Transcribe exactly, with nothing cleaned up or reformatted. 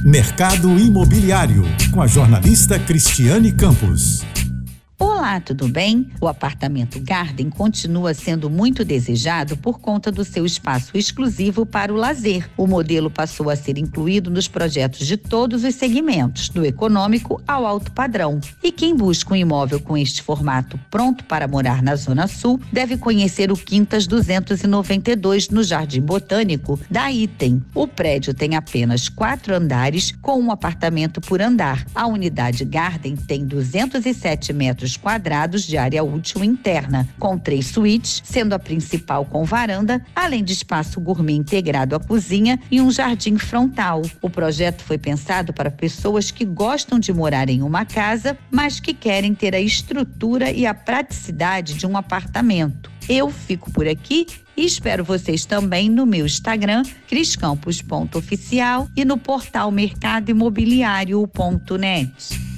Mercado Imobiliário, com a jornalista Cristiane Campos. Olá, tudo bem? O apartamento Garden continua sendo muito desejado por conta do seu espaço exclusivo para o lazer. O modelo passou a ser incluído nos projetos de todos os segmentos, do econômico ao alto padrão. E quem busca um imóvel com este formato pronto para morar na Zona Sul deve conhecer o Quintas duzentos e noventa e dois, no Jardim Botânico da Item. O prédio tem apenas quatro andares, com um apartamento por andar. A unidade Garden tem duzentos e sete metros quadrados de área útil interna, com três suítes, sendo a principal com varanda, além de espaço gourmet integrado à cozinha e um jardim frontal. O projeto foi pensado para pessoas que gostam de morar em uma casa, mas que querem ter a estrutura e a praticidade de um apartamento. Eu fico por aqui e espero vocês também no meu Instagram, cris campos ponto oficial, e no portal mercado imobiliário ponto net.